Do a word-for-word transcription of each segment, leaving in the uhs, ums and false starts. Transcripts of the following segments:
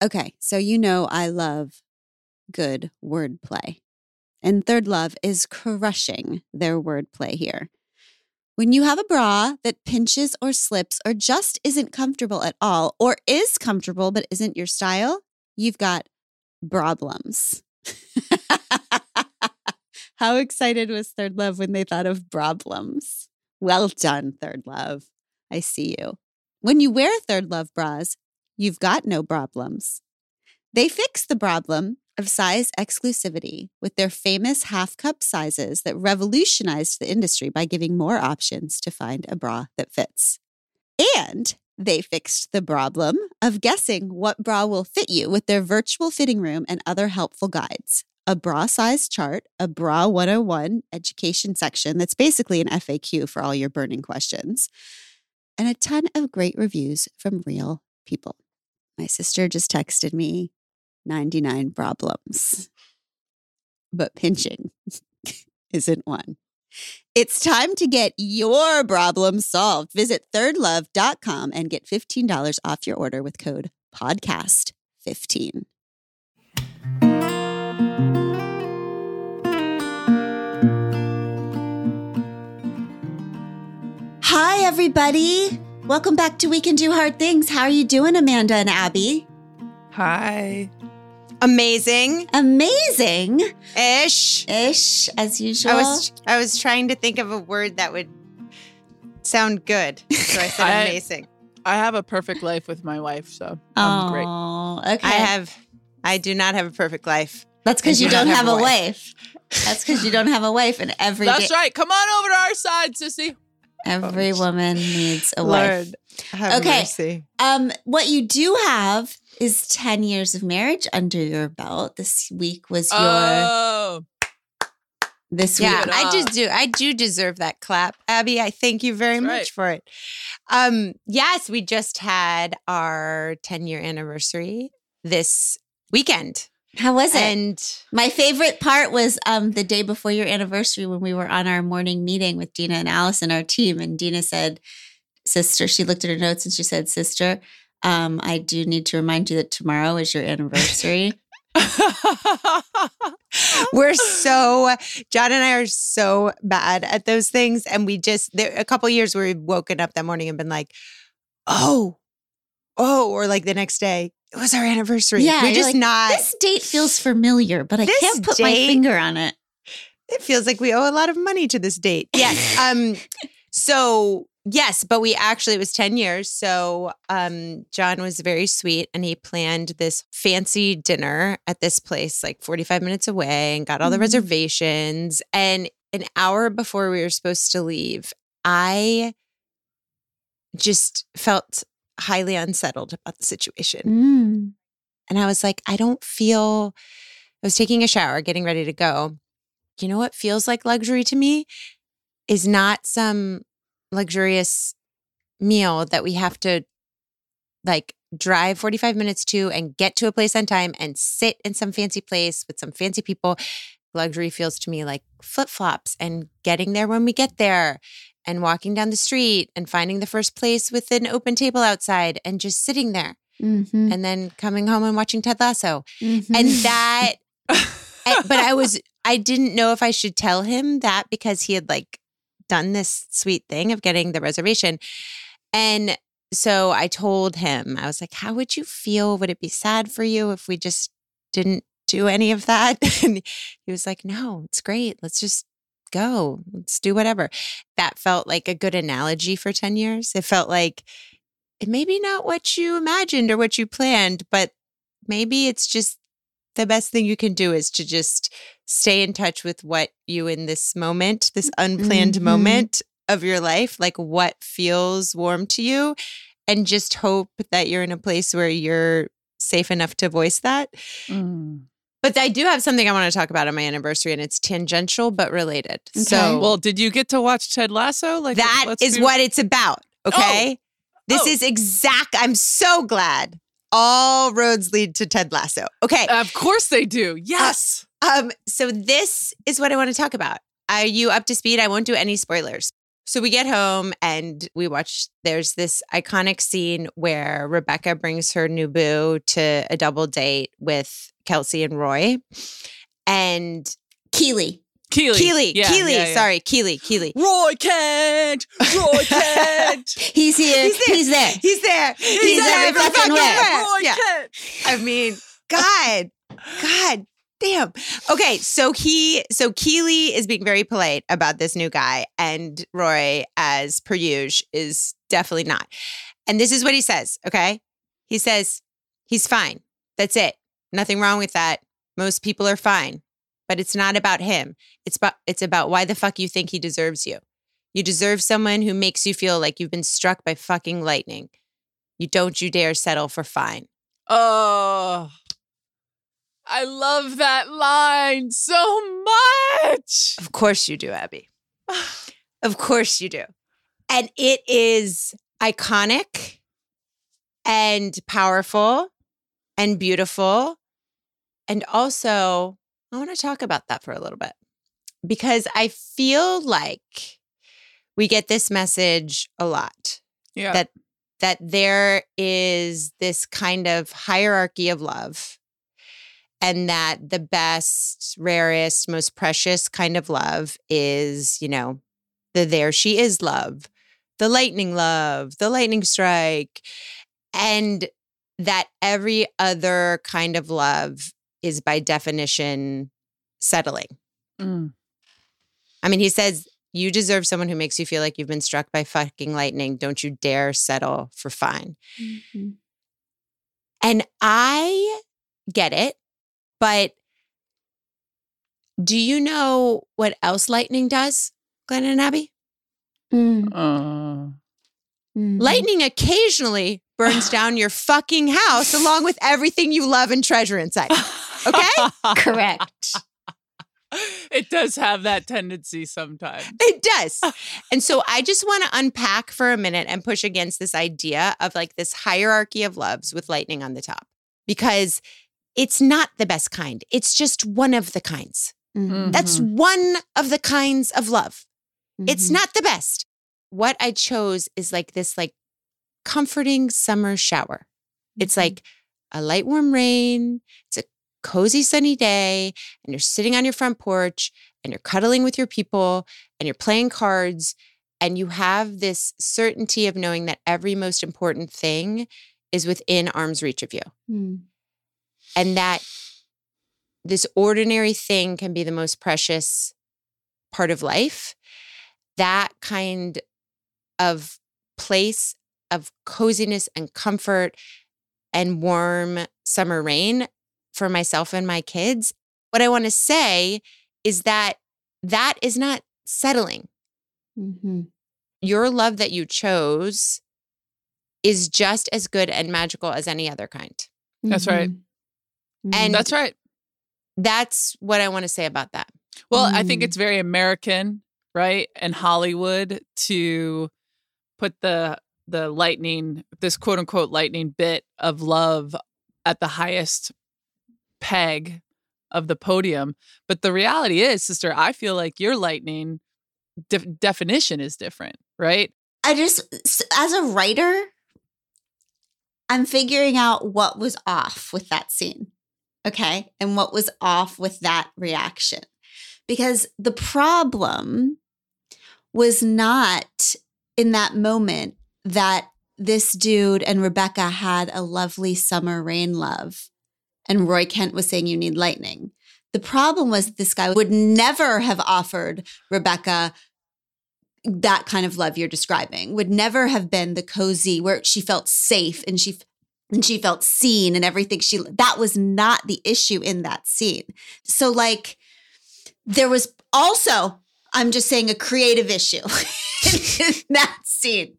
Okay, so you know I love good wordplay. And Third Love is crushing their wordplay here. When you have a bra that pinches or slips or just isn't comfortable at all, or is comfortable but isn't your style, you've got problems. How excited was Third Love when they thought of problems? Well done, Third Love. I see you. When you wear Third Love bras, you've got no problems. They fix the problem of size exclusivity with their famous half cup sizes that revolutionized the industry by giving more options to find a bra that fits. And they fixed the problem of guessing what bra will fit you with their virtual fitting room and other helpful guides. A bra size chart, a Bra one oh one education section that's basically an F A Q for all your burning questions, and a ton of great reviews from real people. My sister just texted me ninety-nine problems, but pinching isn't one. It's time to get your problem solved. Visit third love dot com and get fifteen dollars off your order with code podcast fifteen. Hi, everybody. Welcome back to We Can Do Hard Things. How are you doing, Amanda and Abby? Hi. Amazing. Amazing. Ish. Ish, as usual. I was I was trying to think of a word that would sound good. So I said I, amazing. I have a perfect life with my wife, so I'm great. Oh, okay. I have I do not have a perfect life. That's because I you do not don't have have a a wife. wife. That's because you don't have a wife, and every That's day- right. Come on over to our side, sissy. every woman needs a wife. Lord, have Okay. mercy. Um, what you do have is ten years of marriage under your belt. This week was your. Oh. This Yeah, week. I just do. I do deserve that clap, Abby. I thank you very That's much right. for it. Um, yes, we just had our ten-year anniversary this weekend. How was it? And My favorite part was um, the day before your anniversary when we were on our morning meeting with Dina and Allison, our team. And Dina said, sister, she looked at her notes and she said, sister, um, I do need to remind you that tomorrow is your anniversary. we're so, John and I are so bad at those things. And we just, there a couple years where we've woken up that morning and been like, oh, oh, or like the next day, it was our anniversary. Yeah, We're you're just like, not. This date feels familiar, but I This can't put my date- finger on it. It feels like we owe a lot of money to this date. Yes. um. So yes, but we actually, it was ten years. So um, John was very sweet and he planned this fancy dinner at this place, like forty-five minutes away, and got all the Mhm. reservations. And an hour before we were supposed to leave, I just felt highly unsettled about the situation. Mm. And I was like, I don't feel, I was taking a shower, getting ready to go. You know what feels like luxury to me is not some luxurious meal that we have to like drive forty-five minutes to and get to a place on time and sit in some fancy place with some fancy people. Luxury feels to me like flip-flops and getting there when we get there and walking down the street and finding the first place with an open table outside and just sitting there. Mm-hmm. And then coming home and watching Ted Lasso. Mm-hmm. And that, and- but I was, I didn't know if I should tell him that because he had like done this sweet thing of getting the reservation. And so I told him, I was like, how would you feel? Would it be sad for you if we just didn't do any of that? And he was like, no, it's great. Let's just go. Let's do whatever. That felt like a good analogy for ten years. It felt like it may be not what you imagined or what you planned, but maybe it's just the best thing you can do is to just stay in touch with what you in this moment, this unplanned Mhm. moment of your life, like what feels warm to you, and just hope that you're in a place where you're safe enough to voice that. Mm. But I do have something I want to talk about on my anniversary, and it's tangential but related. Okay. So Well, did you get to watch Ted Lasso? Like that let's is be- what it's about. Okay. This Oh. is exact. I'm so glad all roads lead to Ted Lasso. Okay. Of course they do. Yes. Um, so this is what I want to talk about. Are you up to speed? I won't do any spoilers. So we get home and we watch, there's this iconic scene where Rebecca brings her new boo to a double date with Kelsey and Roy. And Keely. Keely. Keely, Yeah, Keely, yeah, yeah. sorry, Keely, Keely. Roy Kent. Roy Kent. He's here. He's there. He's there. He's there. He's He's there. there. Fucking where? Roy Yeah. Kent. I mean, God, God damn. Okay, so he, so Keely is being very polite about this new guy, and Roy, as per usual, is definitely not. And this is what he says, okay? He says, he's fine. That's it. Nothing wrong with that. Most people are fine. But it's not about him. It's about, it's about why the fuck you think he deserves you. You deserve someone who makes you feel like you've been struck by fucking lightning. You don't you dare settle for fine. Oh, I love that line so much. Of course you do, Abby. Of course you do. And it is iconic and powerful and beautiful. And also, I want to talk about that for a little bit because I feel like we get this message a lot. Yeah. That that there is this kind of hierarchy of love, and that the best, rarest, most precious kind of love is, you know, the there she is love, the lightning love, the lightning strike, and that every other kind of love is by definition settling. Mm. I mean, he says, you deserve someone who makes you feel like you've been struck by fucking lightning. Don't you dare settle for fine. Mm-hmm. And I get it, but do you know what else lightning does, Glenn and Abby? Mm. Uh, Mm. Lightning occasionally burns down your fucking house along with everything you love and treasure inside. Okay? Correct. It does have that tendency sometimes. It does. And so I just want to unpack for a minute and push against this idea of like this hierarchy of loves with lightning on the top, because it's not the best kind. It's just one of the kinds. Mm-hmm. That's one of the kinds of love. It's Mm-hmm. not the best. What I chose is like this like comforting summer shower. It's like a light warm rain. It's a cozy sunny day, and you're sitting on your front porch and you're cuddling with your people and you're playing cards, and you have this certainty of knowing that every most important thing is within arm's reach of you. Mm. And that this ordinary thing can be the most precious part of life. That kind of place of coziness and comfort and warm summer rain for myself and my kids. What I want to say is that that is not settling. Mm-hmm. Your love that you chose is just as good and magical as any other kind. That's right. Mm-hmm. And That's right. that's what I want to say about that. Well, I think Mm. it's very American, right? And Hollywood to put the the lightning, this quote unquote lightning bit of love at the highest peg of the podium. But the reality is, sister, I feel like your lightning de- definition is different, right? I just, as a writer, I'm figuring out what was off with that scene. Okay. And what was off with that reaction. Because the problem was not in that moment that this dude and Rebecca had a lovely summer rain love, and Roy Kent was saying you need lightning. The problem was this guy would never have offered Rebecca that kind of love you're describing, would never have been the cozy where she felt safe and she and she felt seen and everything. She that was not the issue in that scene. So like there was also, I'm just saying, a creative issue in that scene.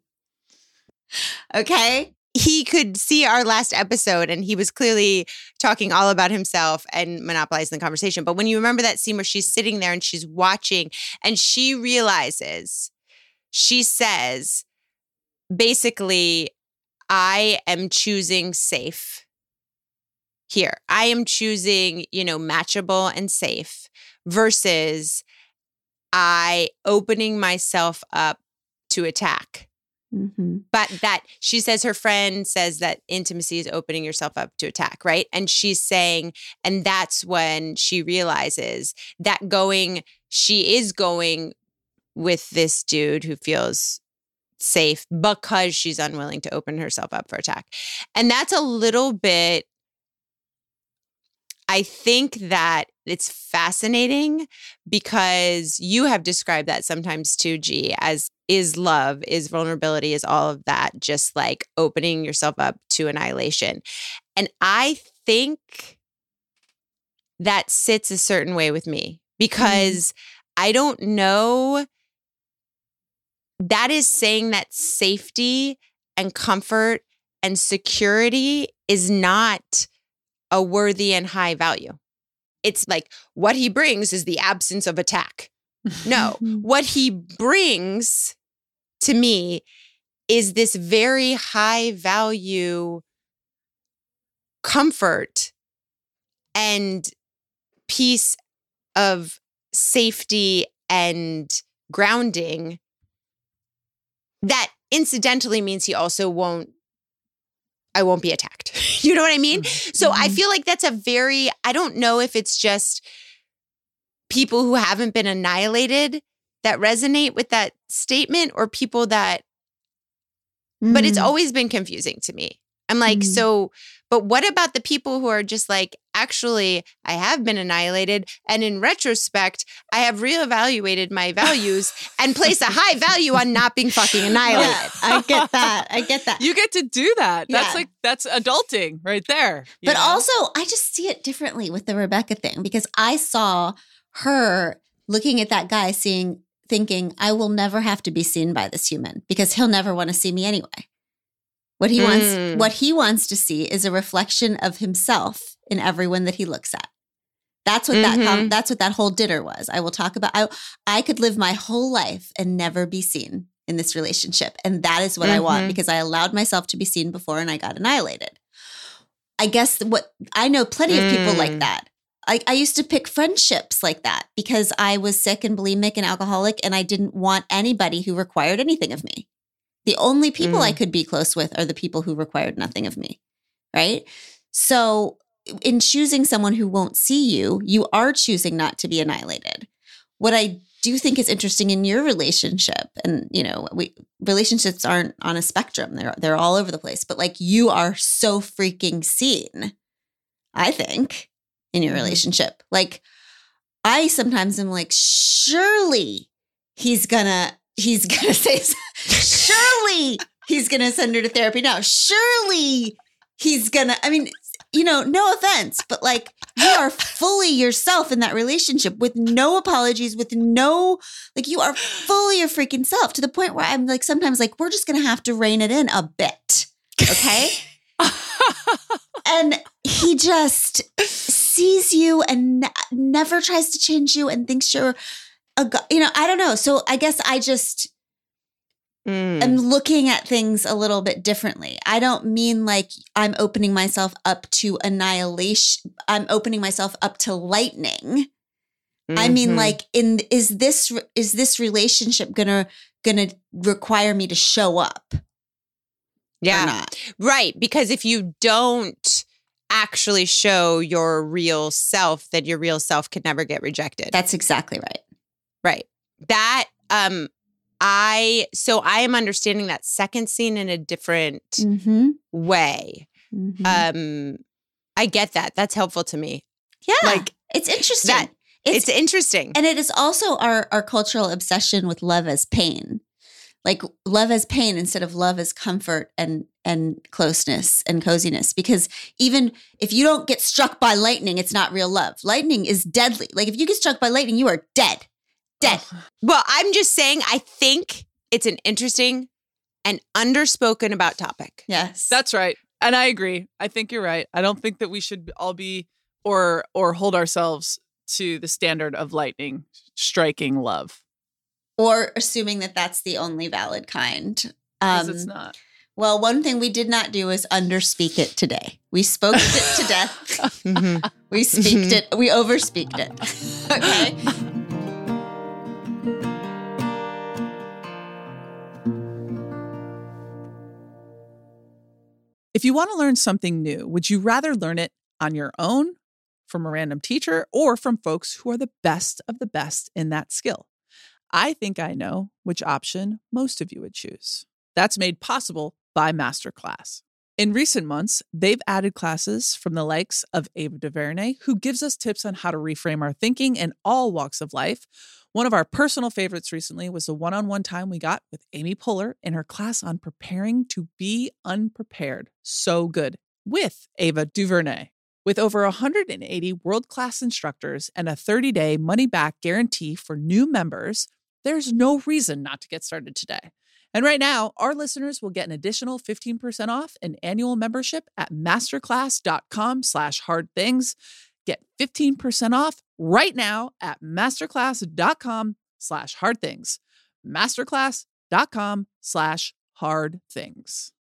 Okay? He could see our last episode and he was clearly talking all about himself and monopolizing the conversation. But when you remember that scene where she's sitting there and she's watching and she realizes, she says, basically, I am choosing safe here. I am choosing, you know, matchable and safe versus I opening myself up to attack. Mm-hmm. But that she says her friend says that intimacy is opening yourself up to attack, right? And she's saying, and that's when she realizes that going, she is going with this dude who feels safe because she's unwilling to open herself up for attack. And that's a little bit, I think that it's fascinating because you have described that sometimes too, G, as is love, is vulnerability, is all of that, just like opening yourself up to annihilation. And I think that sits a certain way with me because mm. I don't know. That is saying that safety and comfort and security is not a worthy and high value. It's like what he brings is the absence of attack. No, what he brings to me is this very high value comfort and piece of safety and grounding that incidentally means he also won't, I won't be attacked. You know what I mean? So I feel like that's a very, I don't know if it's just people who haven't been annihilated that resonate with that statement or people that, mm. but it's always been confusing to me. I'm like, mm. so, but what about the people who are just like, actually, I have been annihilated. And in retrospect, I have reevaluated my values and place a high value on not being fucking annihilated. Yeah, I get that. I get that. You get to do that. That's Yeah. like, that's adulting right there. you But know? also, I just see it differently with the Rebecca thing because I saw her looking at that guy, seeing, thinking, I will never have to be seen by this human because he'll never want to see me anyway. What he Mm. wants, what he wants to see is a reflection of himself in everyone that he looks at. That's what Mhm. that com- that's what that whole dinner was. I will talk about. I I could live my whole life and never be seen in this relationship, and that is what I want Mhm. because I allowed myself to be seen before and I got annihilated. I guess what I know plenty of people Mm. like that. I, I used to pick friendships like that because I was sick and bulimic and alcoholic, and I didn't want anybody who required anything of me. The only people Mm. I could be close with are the people who required nothing of me, right? So in choosing someone who won't see you, you are choosing not to be annihilated. What I do think is interesting in your relationship, and you know, we relationships aren't on a spectrum. They're they're all over the place, but like you are so freaking seen, I think, in your Mhm. relationship. Like I sometimes am like, surely he's gonna he's gonna say surely he's gonna send her to therapy now. Surely he's gonna, I mean, you know, no offense, but like you are fully yourself in that relationship with no apologies, with no, like you are fully your freaking self to the point where I'm like, sometimes like, we're just going to have to rein it in a bit. Okay. And he just sees you and ne- never tries to change you and thinks you're a, go- you know, I don't know. So I guess I just, Mm. I'm looking at things a little bit differently. I don't mean like I'm opening myself up to annihilation. I'm opening myself up to lightning. I mean, Mhm. like, in is this is this relationship gonna gonna require me to show up? Yeah. Or not? Right. Because if you don't actually show your real self, then your real self can never get rejected. That's exactly right. Right. That, um, I, so I am understanding that second scene in a different Mm-hmm. way. Mm-hmm. Um, I get that. That's helpful to me. yeah, like, it's interesting. that- It's, interesting. And it is also our, our cultural obsession with love as pain. Like love as pain instead of love as comfort and and closeness and coziness. Because even if you don't get struck by lightning, it's not real love. Lightning is deadly. Like if you get struck by lightning, you are dead. Dead. Well, I'm just saying, I think it's an interesting and underspoken about topic. Yes. That's right. And I agree. I think you're right. I don't think that we should all be or or hold ourselves to the standard of lightning striking love. Or assuming that that's the only valid kind. Because Um, it's not. Well, one thing we did not do is underspeak it today. We spoke it to death. Mhm. We speaked it. We overspeaked it. Okay. If you want to learn something new, would you rather learn it on your own, from a random teacher, or from folks who are the best of the best in that skill? I think I know which option most of you would choose. That's made possible by Masterclass. In recent months, they've added classes from the likes of Ava DuVernay, who gives us tips on how to reframe our thinking in all walks of life. One of our personal favorites recently was the one-on-one time we got with Amy Poehler in her class on preparing to be unprepared. So good. With Ava DuVernay. With over one hundred eighty world-class instructors and a thirty-day money-back guarantee for new members, there's no reason not to get started today. And right now, our listeners will get an additional fifteen percent off an annual membership at masterclass.com slash hard things. Get fifteen percent off right now at masterclass.com slash hard things. Masterclass.com slash hard things.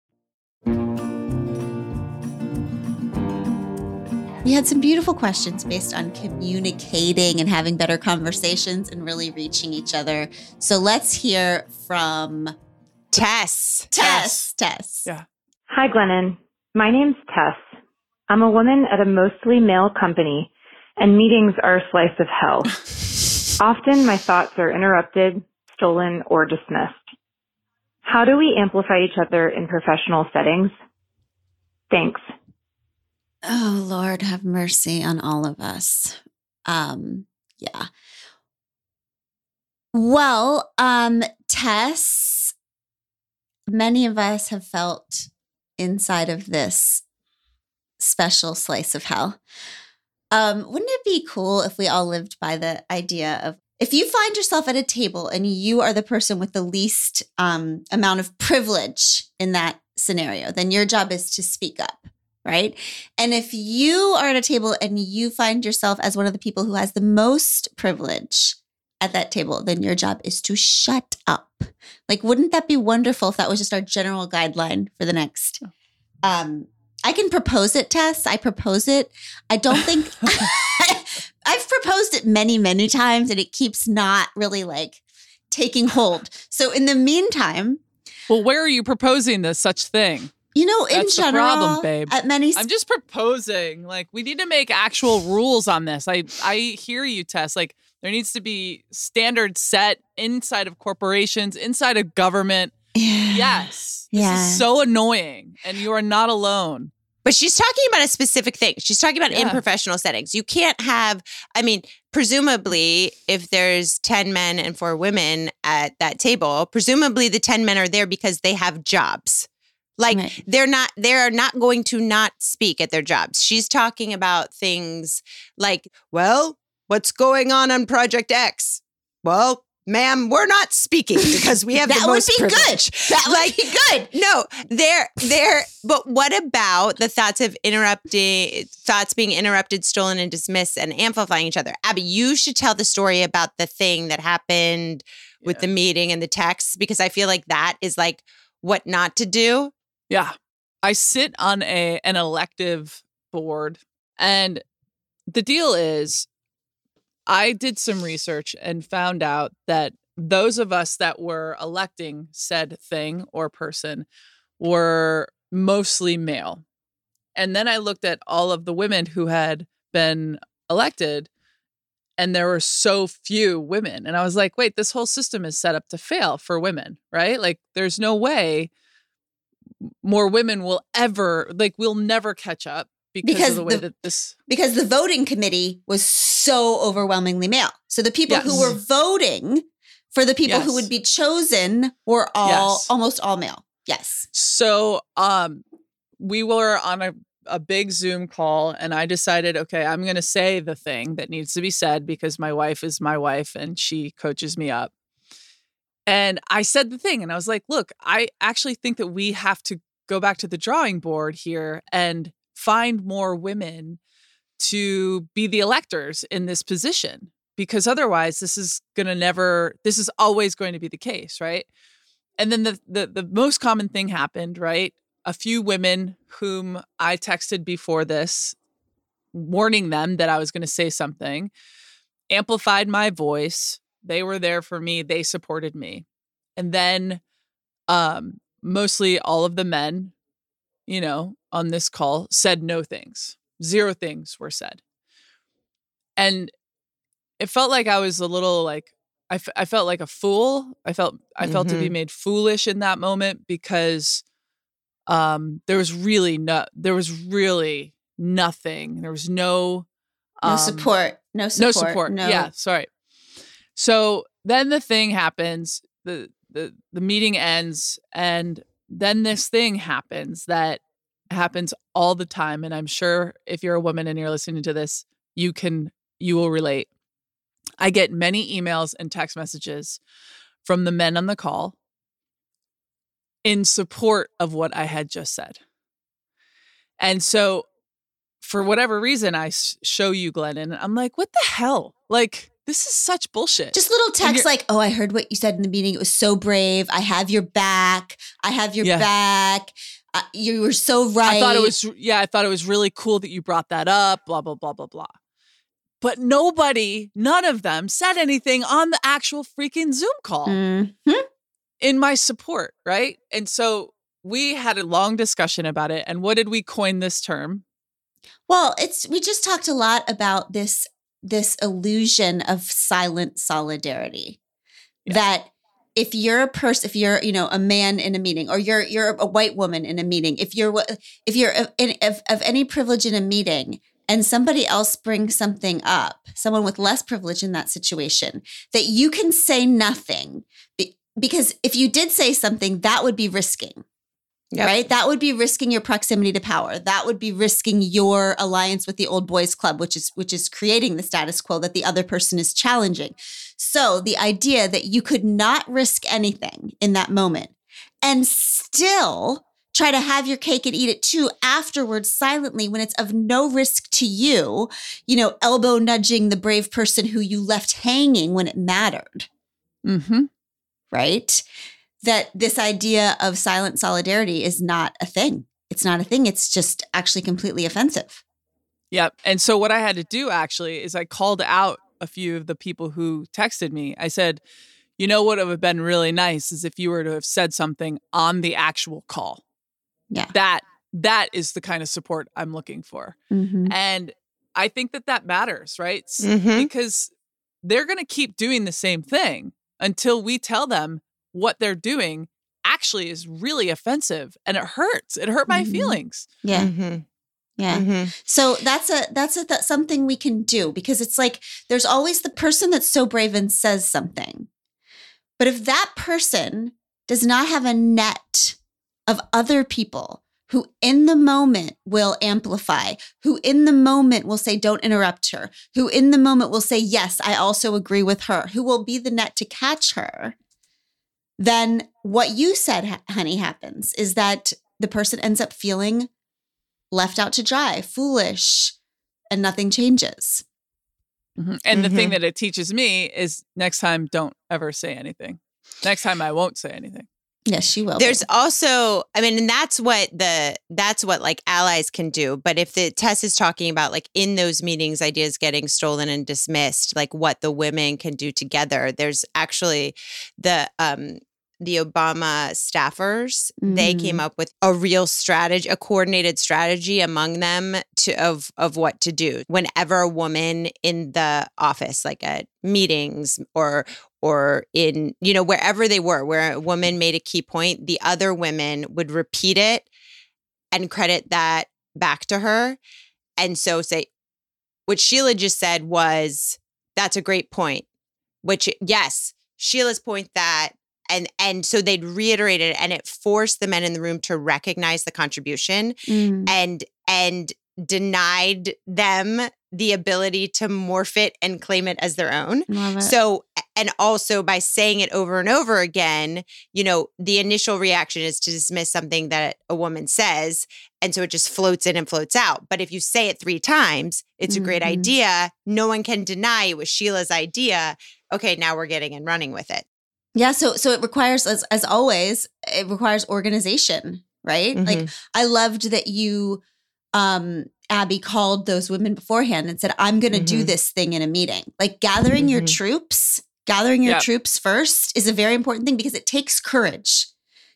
We had some beautiful questions based on communicating and having better conversations and really reaching each other. So let's hear from Tess. Tess. Tess. Yeah. Hi, Glennon. My name's Tess. I'm a woman at a mostly male company, and meetings are a slice of hell. Often my thoughts are interrupted, stolen, or dismissed. How do we amplify each other in professional settings? Thanks. Oh, Lord, have mercy on all of us. Um, yeah. Well, um, Tess, many of us have felt inside of this special slice of hell. Um, wouldn't it be cool if we all lived by the idea of, if you find yourself at a table and you are the person with the least um, amount of privilege in that scenario, then your job is to speak up. Right? And if you are at a table and you find yourself as one of the people who has the most privilege at that table, then your job is to shut up. Like, wouldn't that be wonderful if that was just our general guideline for the next? Um, I can propose it, Tess. I propose it. I don't think I've proposed it many, many times, and it keeps not really like taking hold. So in the meantime, well, where are you proposing this such thing? You know, in That's general, the problem, babe. at many, I'm just proposing. Like, we need to make actual rules on this. I I hear you, Tess. Like, there needs to be standards set inside of corporations, inside of government. Yeah. Yes, this Yeah. is so annoying, and you are not alone. But she's talking about a specific thing. She's talking about in Yeah. professional settings. You can't have, I mean, presumably, if there's ten men and four women at that table, presumably the ten men are there because they have jobs. Like, Right. they're not, they're not going to not speak at their jobs. She's talking about things like, well, what's going on on Project X? Well, ma'am, we're not speaking because we have That the would most be good. privilege. That would Like, be good. No, they're, they're, but what about the thoughts of interrupting, thoughts being interrupted, stolen, and dismissed and amplifying each other? Abby, you should tell the story about the thing that happened with Yeah. the meeting and the text, because I feel like that is like what not to do. Yeah. I sit on a an elective board, and the deal is I did some research and found out that those of us that were electing said thing or person were mostly male. And then I looked at all of the women who had been elected, and there were so few women. And I was like, wait, this whole system is set up to fail for women, right? Like, there's no way more women will ever, like, we'll never catch up because, Because of the way the- that this. Because the voting committee was so overwhelmingly male. So the people who Yes. were voting for the people who Yes. would be chosen were all Yes. almost all male. Yes. So um, we were on a, a big Zoom call, and I decided, okay, I'm going to say the thing that needs to be said because my wife is my wife and she coaches me up. And I said the thing, and I was like, look, I actually think that we have to go back to the drawing board here and find more women to be the electors in this position, because otherwise this is going to never, this is always going to be the case, right? And then the, the the most common thing happened, right? A few women whom I texted before this, warning them that I was going to say something, amplified my voice. They were there for me. They supported me. And then um, mostly all of the men, you know, on this call said no things. Zero things were said. And it felt like I was a little like, I, f- I felt like a fool. I felt, I felt Mm-hmm. to be made foolish in that moment because um, there was really no, there was really nothing. There was no, No um, support. No support. No support. No. Yeah. Sorry. So then the thing happens, the, the, the meeting ends, and then this thing happens that happens all the time. And I'm sure if you're a woman and you're listening to this, you can, you will relate. I get many emails and text messages from the men on the call in support of what I had just said. And so for whatever reason, I s- show you Glenn, and I'm like, what the hell? Like, this is such bullshit. Just little And texts you're- like, oh, I heard what you said in the meeting. It was so brave. I have your back. I have your Yeah. back. Uh, you were so right. I thought it was, yeah, I thought it was really cool that you brought that up, blah, blah, blah, blah, blah. But nobody, none of them said anything on the actual freaking Zoom call Mhm. in my support, right? And so we had a long discussion about it. And what did we coin this term? Well, it's we just talked a lot about this this illusion of silent solidarity. Yeah. That if you're a person, if you're you know a man in a meeting, or you're you're a white woman in a meeting, if you're if you're of, of, of any privilege in a meeting, and somebody else brings something up, someone with less privilege in that situation, that you can say nothing be, because if you did say something, that would be risking. Yep. Right? That would be risking your proximity to power. That would be risking your alliance with the old boys club, which is which is creating the status quo that the other person is challenging. So the idea that you could not risk anything in that moment and still try to have your cake and eat it too afterwards silently when it's of no risk to you, you know, elbow nudging the brave person who you left hanging when it mattered. Mm-hmm. Right? That this idea of silent solidarity is not a thing. It's not a thing. It's just actually completely offensive. Yep. And so what I had to do actually is I called out a few of the people who texted me. I said, you know what would have been really nice is if you were to have said something on the actual call. Yeah. That that is the kind of support I'm looking for. Mm-hmm. And I think that that matters, right? S- Mhm. Because they're going to keep doing the same thing until we tell them what they're doing actually is really offensive and it hurts. It hurt my Mhm. feelings. Yeah. Mhm. Yeah. Mhm. So that's a that's a that's something we can do, because it's like there's always the person that's so brave and says something. But if that person does not have a net of other people who in the moment will amplify, who in the moment will say, don't interrupt her, who in the moment will say, yes, I also agree with her, who will be the net to catch her, then what you said, honey, happens is that the person ends up feeling left out to dry, foolish, and nothing changes. Mm-hmm. And the thing Mhm. that it teaches me is next time, don't ever say anything. Next time I won't say anything. Yes, she will. There's be. also, I mean, and that's what the that's what like allies can do. But if the Tess is talking about like in those meetings, ideas getting stolen and dismissed, like what the women can do together, there's actually the um the Obama staffers, they Mm. came up with a real strategy, a coordinated strategy among them to of of what to do whenever a woman in the office, like at meetings or or in, you know, wherever they were, where a woman made a key point, the other women would repeat it and credit that back to her. And so say, what Sheila just said was, that's a great point, which, yes, Sheila's point that, and and so they'd reiterate it, and it forced the men in the room to recognize the contribution Mm. and and denied them the ability to morph it and claim it as their own. Love it. So, and also by saying it over and over again, you know, the initial reaction is to dismiss something that a woman says. And so it just floats in and floats out. But if you say it three times, it's a great Mhm. idea. No one can deny it was Sheila's idea. Okay, now we're getting and running with it. Yeah, so so it requires, as as always, it requires organization, right? Mhm. Like I loved that you, um, Abby, called those women beforehand and said, "I'm going to do Mhm. this thing in a meeting." Like gathering your Mhm. troops, gathering your Yep. troops first is a very important thing because it takes courage.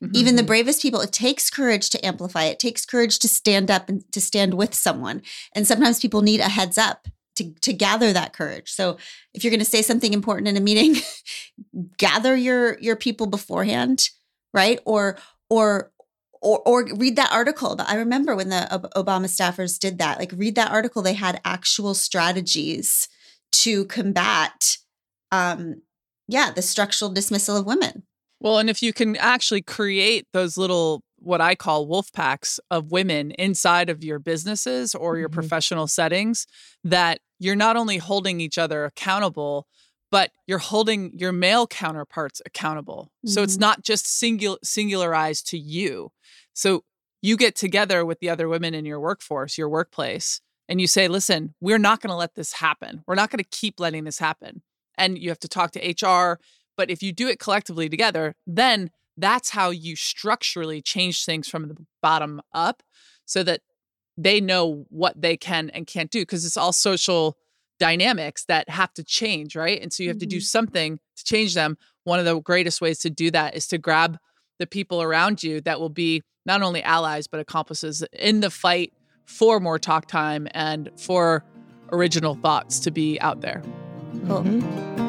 Mm-hmm. Even the bravest people, it takes courage to amplify. It takes courage to stand up and to stand with someone. And sometimes people need a heads up to, to gather that courage. So if you're going to say something important in a meeting, gather your, your people beforehand, right? Or, or, or, or read that article. But I remember when the Obama staffers did that, like read that article, they had actual strategies to combat, um, yeah, the structural dismissal of women. Well, and if you can actually create those little, what I call wolf packs of women inside of your businesses or your mm-hmm. professional settings, that you're not only holding each other accountable, but you're holding your male counterparts accountable. Mm-hmm. So it's not just singular, singularized to you. So you get together with the other women in your workforce, your workplace, and you say, listen, we're not going to let this happen. We're not going to keep letting this happen. And you have to talk to H R. But if you do it collectively together, then that's how you structurally change things from the bottom up so that they know what they can and can't do, because it's all social dynamics that have to change, right? And so you have mm-hmm. to do something to change them. One of the greatest ways to do that is to grab the people around you that will be not only allies, but accomplices in the fight for more talk time and for original thoughts to be out there. Cool. Mm-hmm.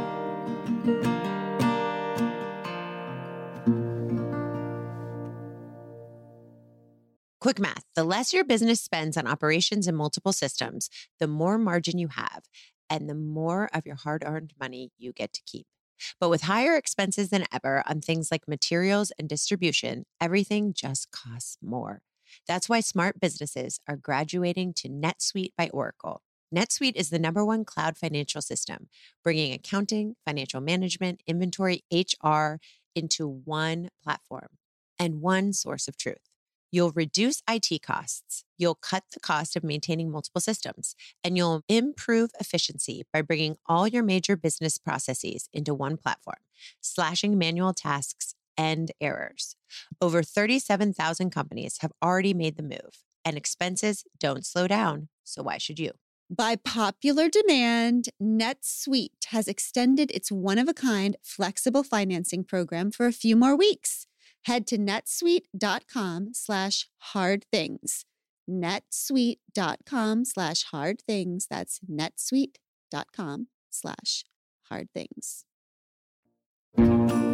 Quick math. The less your business spends on operations and multiple systems, the more margin you have and the more of your hard-earned money you get to keep. But with higher expenses than ever on things like materials and distribution, everything just costs more. That's why smart businesses are graduating to NetSuite by Oracle. NetSuite is the number one cloud financial system, bringing accounting, financial management, inventory, H R into one platform and one source of truth. You'll reduce I T costs, you'll cut the cost of maintaining multiple systems, and you'll improve efficiency by bringing all your major business processes into one platform, slashing manual tasks and errors. Over thirty-seven thousand companies have already made the move, and expenses don't slow down, so why should you? By popular demand, NetSuite has extended its one-of-a-kind flexible financing program for a few more weeks. Head to netsuite.com slash hard things. netsuite.com slash hard things. That's netsuite.com slash hard things. All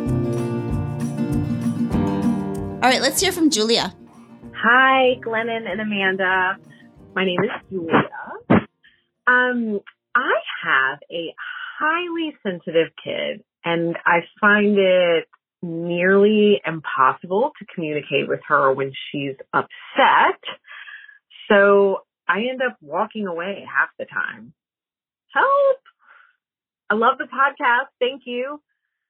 right, let's hear from Julia. Hi, Glennon and Amanda. My name is Julia. Um, I have a highly sensitive kid, and I find it nearly impossible to communicate with her when she's upset. So I end up walking away half the time. Help! I love the podcast. Thank you.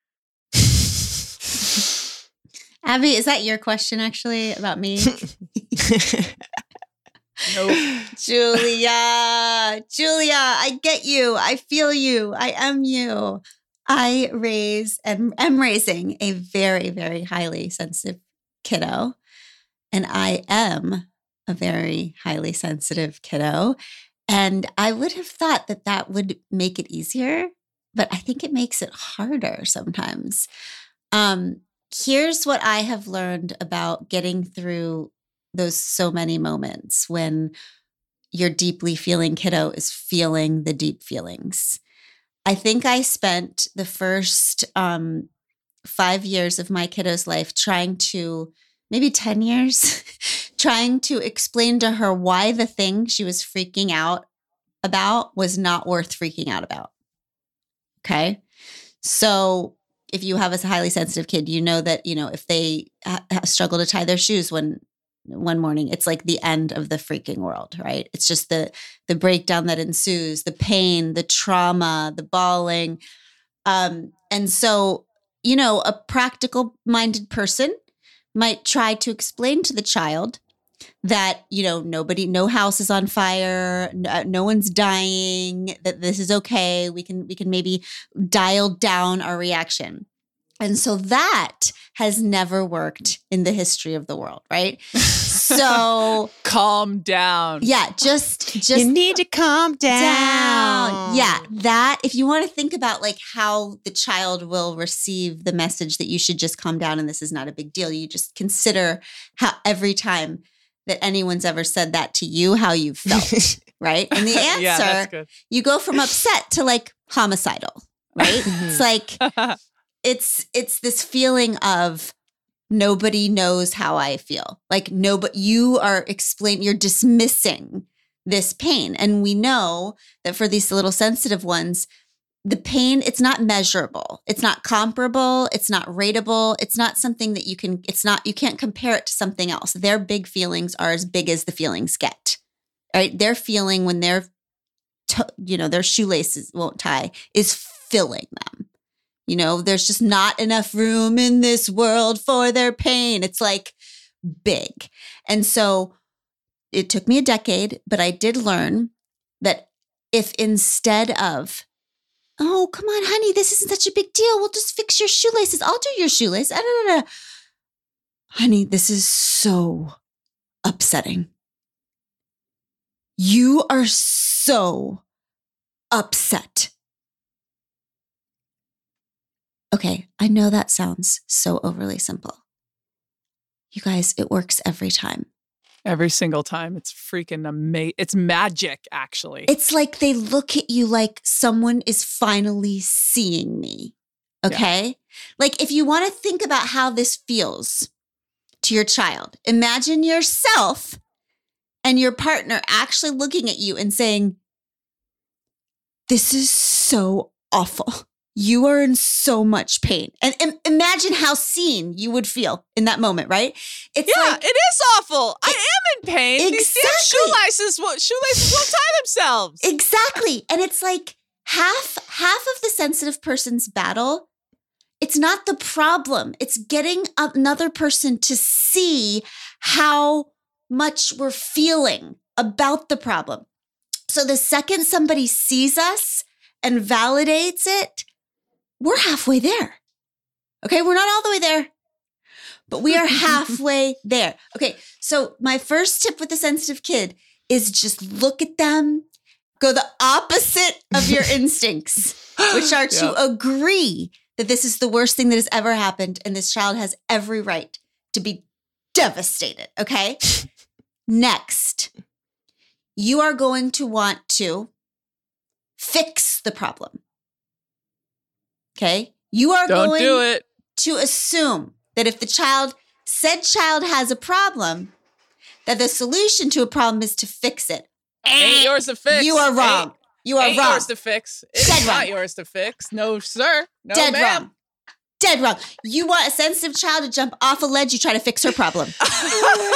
Abby, is that your question actually about me? Nope. Julia, Julia, I get you. I feel you. I am you. I raise and am raising a very, very highly sensitive kiddo. And I am a very highly sensitive kiddo. And I would have thought that that would make it easier, but I think it makes it harder sometimes. Um, here's what I have learned about getting through those so many moments when your deeply feeling kiddo is feeling the deep feelings. I think I spent the first um, five years of my kiddo's life trying to, maybe ten years, trying to explain to her why the thing she was freaking out about was not worth freaking out about. Okay? So if you have a highly sensitive kid, you know that, you know, if they ha- struggle to tie their shoes when one morning, it's like the end of the freaking world, right? It's just the the breakdown that ensues, the pain, the trauma, the bawling. Um, and so, you know, a practical-minded person might try to explain to the child that, you know, nobody, no house is on fire, no, no one's dying, that this is okay. We can we can maybe dial down our reaction. And so that has never worked in the history of the world, right? So calm down. Yeah, just just you need to calm down. down. Yeah, that, if you want to think about like how the child will receive the message that you should just calm down and this is not a big deal, you just consider how every time that anyone's ever said that to you, how you've felt, right? And the answer, Yeah, that's good. you go from upset to like homicidal, right? It's like, it's it's this feeling of nobody knows how I feel. Like nobody, you are explaining, you're dismissing this pain. And we know that for these little sensitive ones, the pain, it's not measurable. It's not comparable. It's not rateable. It's not something that you can, it's not, you can't compare it to something else. Their big feelings are as big as the feelings get, right? Their feeling when they're, to, you know, their shoelaces won't tie is filling them. You know, there's just not enough room in this world for their pain. It's like big. And so it took me a decade, but I did learn that if instead of, oh, come on, honey, this isn't such a big deal. We'll just fix your shoelaces. I'll do your shoelaces. Ah, da, da, da. Honey, this is so upsetting. You are so upset. Okay, I know that sounds so overly simple. You guys, it works every time. Every single time. It's freaking amazing. It's magic, actually. It's like they look at you like someone is finally seeing me. Okay? Yeah. Like if you want to think about how this feels to your child, imagine yourself and your partner actually looking at you and saying, this is so awful. You are in so much pain. And, and imagine how seen you would feel in that moment, right? It's yeah, like, it is awful. I am in pain. Exactly. These damn shoelaces, won't, shoelaces won't tie themselves. Exactly. And it's like half, half of the sensitive person's battle, it's not the problem. It's getting another person to see how much we're feeling about the problem. So the second somebody sees us and validates it, we're halfway there. Okay, we're not all the way there, but we are halfway there. Okay, so my first tip with a sensitive kid is just look at them, go the opposite of your instincts, which are to yeah. agree that this is the worst thing that has ever happened and this child has every right to be devastated, okay? Next, you are going to want to fix the problem. Okay. You are Don't going do it. to assume that if the child, said child has a problem, that the solution to a problem is to fix it. Ain't yours to fix. You are wrong. Ain't, you are ain't wrong. yours to fix. It's Dead not wrong. yours to fix. No, sir. No, Dead ma'am. wrong. Dead wrong. You want a sensitive child to jump off a ledge, you try to fix her problem. That's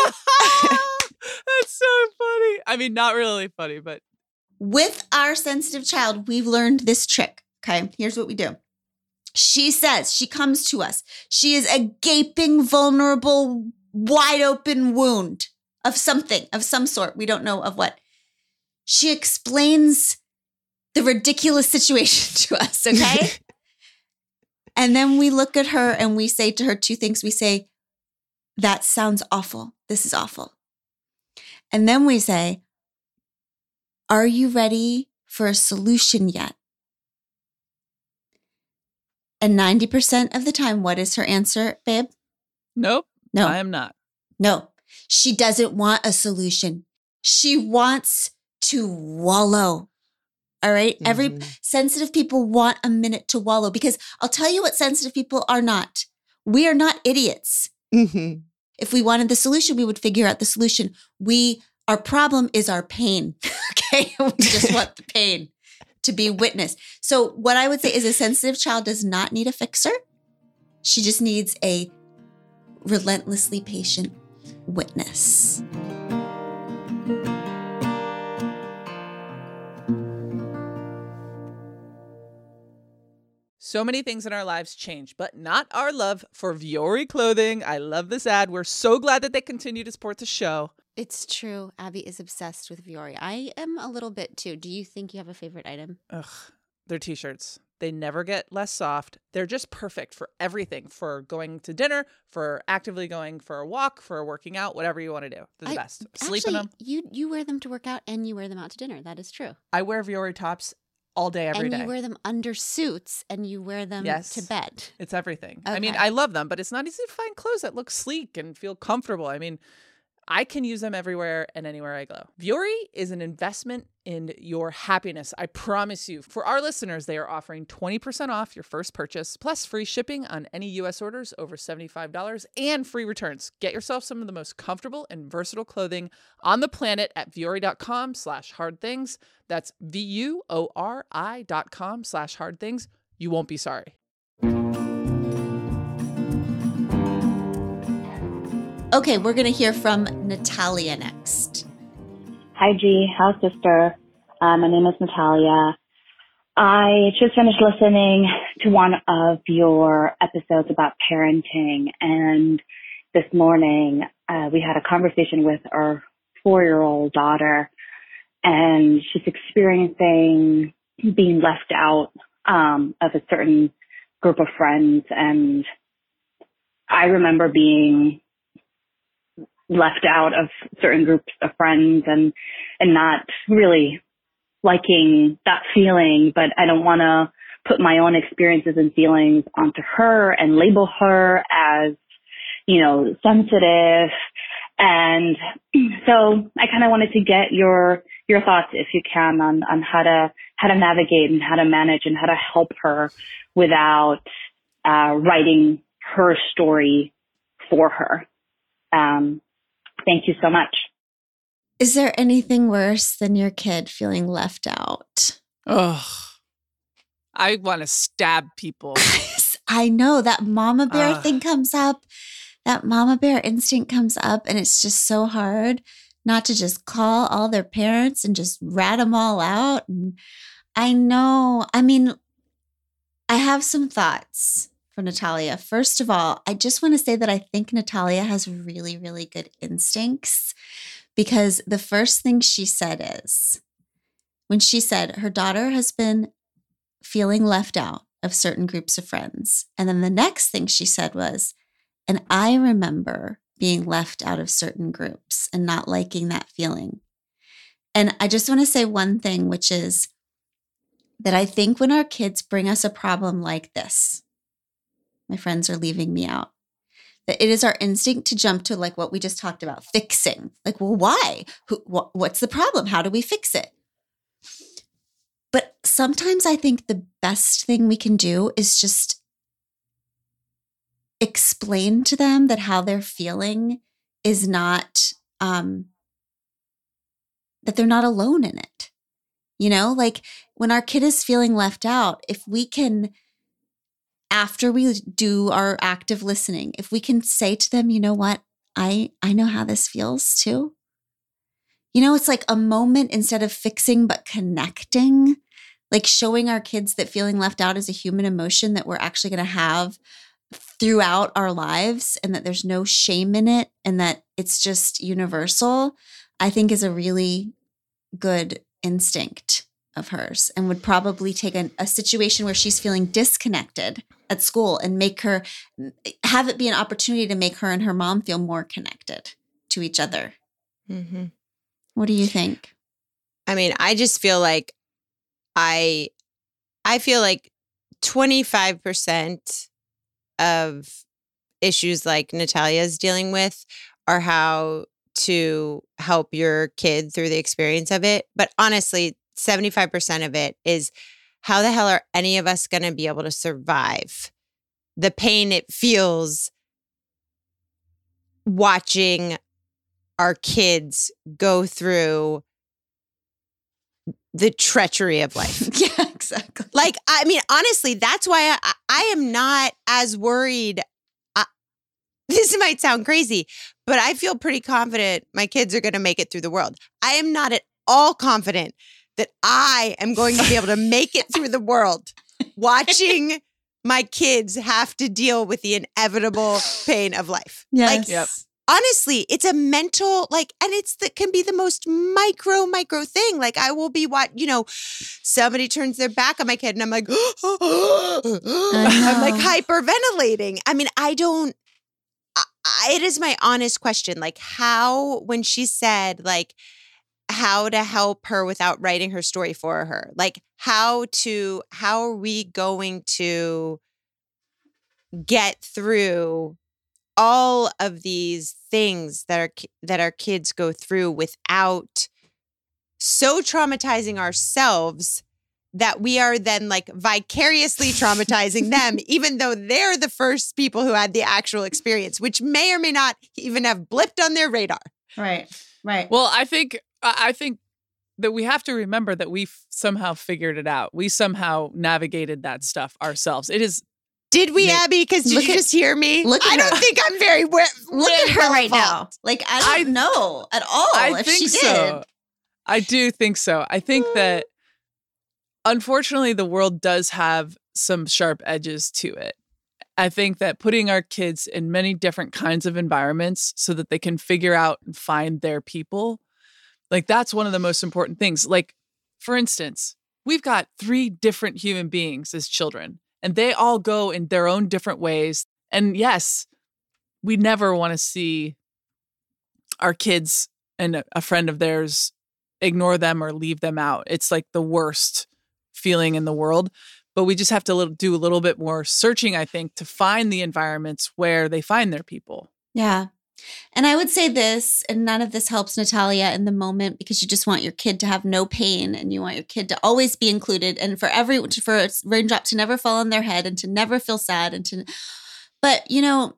so funny. I mean, not really funny, but. With our sensitive child, we've learned this trick. Okay. Here's what we do. She says, she comes to us. She is a gaping, vulnerable, wide open wound of something, of some sort. We don't know of what. She explains the ridiculous situation to us, okay? And then we look at her and we say to her two things. We say, that sounds awful. This is awful. And then we say, are you ready for a solution yet? And ninety percent of the time, what is her answer, babe? Nope. No. I am not. No. She doesn't want a solution. She wants to wallow. All right? Mm-hmm. Every sensitive people want a minute to wallow because I'll tell you what sensitive people are not. We are not idiots. Mm-hmm. If we wanted the solution, we would figure out the solution. We, our problem is our pain. Okay? We just want the pain to be witnessed. So what I would say is a sensitive child does not need a fixer. She just needs a relentlessly patient witness. So many things in our lives change, but not our love for Vuori clothing. I love this ad. We're so glad that they continue to support the show. It's true. Abby is obsessed with Vuori. I am a little bit too. Do you think you have a favorite item? Ugh, they're t-shirts. They never get less soft. They're just perfect for everything, for going to dinner, for actively going for a walk, for working out, whatever you want to do. They're the I, best. Sleep actually, in them. You, you wear them to work out and you wear them out to dinner. That is true. I wear Vuori tops all day, every and day. you wear them under suits and you wear them Yes. to bed. It's everything. I mean, Okay. I love them, but it's not easy to find clothes that look sleek and feel comfortable. I mean, I can use them everywhere and anywhere I go. Vuori is an investment in your happiness. I promise you. For our listeners, they are offering twenty percent off your first purchase, plus free shipping on any U S orders over seventy-five dollars and free returns. Get yourself some of the most comfortable and versatile clothing on the planet at vuori.com slash hard things. That's V-U-O-R-I dot com slash hard things. You won't be sorry. Okay, we're going to hear from Natalia next. Hi, G. How's sister? Uh, my name is Natalia. I just finished listening to one of your episodes about parenting, and this morning uh, we had a conversation with our four-year-old daughter, and she's experiencing being left out um, of a certain group of friends. And I remember being left out of certain groups of friends and, and not really liking that feeling, but I don't want to put my own experiences and feelings onto her and label her as, you know, sensitive. And so I kind of wanted to get your, your thoughts, if you can, on, on how to, how to navigate and how to manage and how to help her without, uh, writing her story for her. Um, Thank you so much. Is there anything worse than your kid feeling left out? Ugh. I want to stab people. I know that mama bear Ugh. thing comes up. That mama bear instinct comes up, and it's just so hard not to just call all their parents and just rat them all out. And I know, I mean, I have some thoughts for Natalia. First of all, I just want to say that I think Natalia has really, really good instincts, because the first thing she said is when she said her daughter has been feeling left out of certain groups of friends. And then the next thing she said was, and I remember being left out of certain groups and not liking that feeling. And I just want to say one thing, which is that I think when our kids bring us a problem like this, my friends are leaving me out, that it is our instinct to jump to like what we just talked about, fixing. Like, well, why? Who, wh- what's the problem? How do we fix it? But sometimes I think the best thing we can do is just explain to them that how they're feeling is not, um, that they're not alone in it. You know, like when our kid is feeling left out, if we can, after we do our active listening, if we can say to them, you know what, I, I know how this feels too. You know, it's like a moment instead of fixing, but connecting, like showing our kids that feeling left out is a human emotion that we're actually going to have throughout our lives, and that there's no shame in it, and that it's just universal, I think is a really good instinct of hers, and would probably take an, a situation where she's feeling disconnected at school and make her, have it be an opportunity to make her and her mom feel more connected to each other. Mm-hmm. What do you think? I mean, I just feel like I, I feel like twenty-five percent of issues like Natalia's dealing with are how to help your kid through the experience of it. But honestly, seventy-five percent of it is how the hell are any of us going to be able to survive the pain it feels watching our kids go through the treachery of life. Yeah, exactly. Like, I mean, honestly, that's why I, I am not as worried. I, this might sound crazy, but I feel pretty confident my kids are going to make it through the world. I am not at all confident that I am going to be able to make it through the world watching my kids have to deal with the inevitable pain of life. Yes. Like, Yep. honestly, it's a mental, like, and it's that can be the most micro, micro thing. Like, I will be what, you know, somebody turns their back on my kid and I'm like, I'm like hyperventilating. I mean, I don't, I, I- it is my honest question. Like, how, when she said, like, how to help her without writing her story for her. Like how to, how are we going to get through all of these things that our, that our kids go through without so traumatizing ourselves that we are then like vicariously traumatizing them, even though they're the first people who had the actual experience, which may or may not even have blipped on their radar. Right. Right. Well, I think I think that we have to remember that we somehow figured it out. We somehow navigated that stuff ourselves. It is. Did we, Nick, Abby? Because did look you at- just hear me? look at I don't her. think I'm very we- Look at her right now. well-involved. Like, I don't know at all I if think she so. did. I do think so. I think that unfortunately the world does have some sharp edges to it. I think that putting our kids in many different kinds of environments so that they can figure out and find their people, like that's one of the most important things. Like, for instance, we've got three different human beings as children, and they all go in their own different ways. And yes, we never want to see our kids and a friend of theirs ignore them or leave them out. It's like the worst feeling in the world. But we just have to little, do a little bit more searching, I think, to find the environments where they find their people. Yeah. And I would say this, and none of this helps Natalia in the moment because you just want your kid to have no pain and you want your kid to always be included and for every, for a raindrop to never fall on their head and to never feel sad and to, but you know,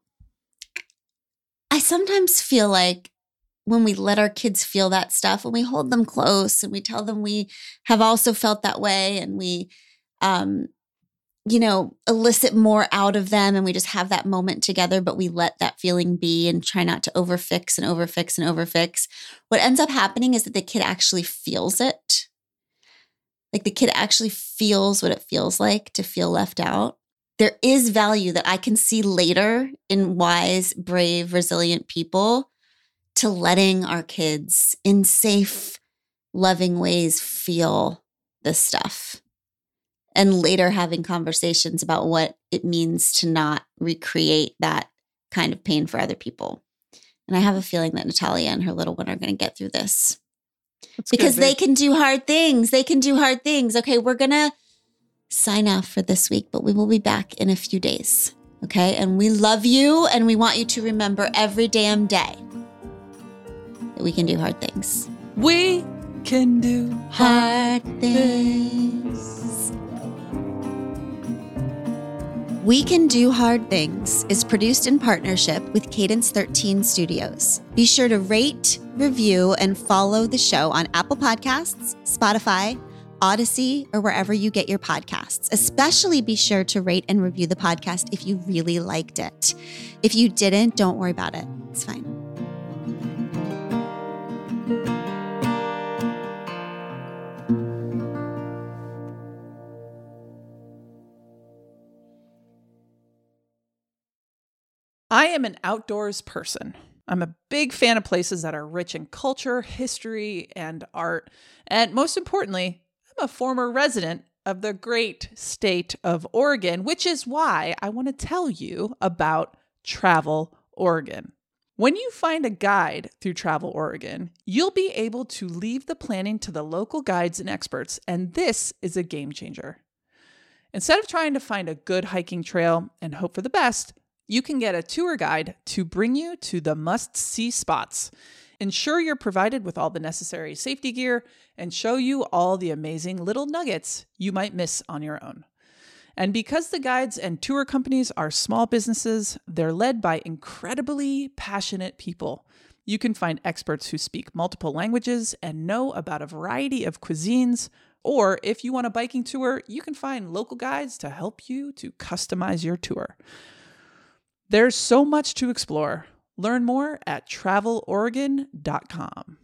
I sometimes feel like when we let our kids feel that stuff, when we hold them close and we tell them we have also felt that way and we, um, you know, elicit more out of them and we just have that moment together, but we let that feeling be and try not to overfix and overfix and overfix. What ends up happening is that the kid actually feels it. Like the kid actually feels what it feels like to feel left out. There is value that I can see later in wise, brave, resilient people to letting our kids in safe, loving ways feel this stuff. And later having conversations about what it means to not recreate that kind of pain for other people. And I have a feeling that Natalia and her little one are going to get through this. That's because good, they babe. can do hard things. They can do hard things. Okay, we're going to sign off for this week, but we will be back in a few days. Okay, and we love you and we want you to remember every damn day that we can do hard things. We can do Hard things. We Can Do Hard Things is produced in partnership with Cadence thirteen Studios. Be sure to rate, review, and follow the show on Apple Podcasts, Spotify, Odyssey, or wherever you get your podcasts. Especially be sure to rate and review the podcast if you really liked it. If you didn't, don't worry about it. It's fine. I am an outdoors person. I'm a big fan of places that are rich in culture, history, and art. And most importantly, I'm a former resident of the great state of Oregon, which is why I want to tell you about Travel Oregon. When you find a guide through Travel Oregon, you'll be able to leave the planning to the local guides and experts, and this is a game changer. Instead of trying to find a good hiking trail and hope for the best, you can get a tour guide to bring you to the must-see spots, ensure you're provided with all the necessary safety gear, and show you all the amazing little nuggets you might miss on your own. And because the guides and tour companies are small businesses, they're led by incredibly passionate people. You can find experts who speak multiple languages and know about a variety of cuisines. Or if you want a biking tour, you can find local guides to help you to customize your tour. There's so much to explore. Learn more at travel oregon dot com.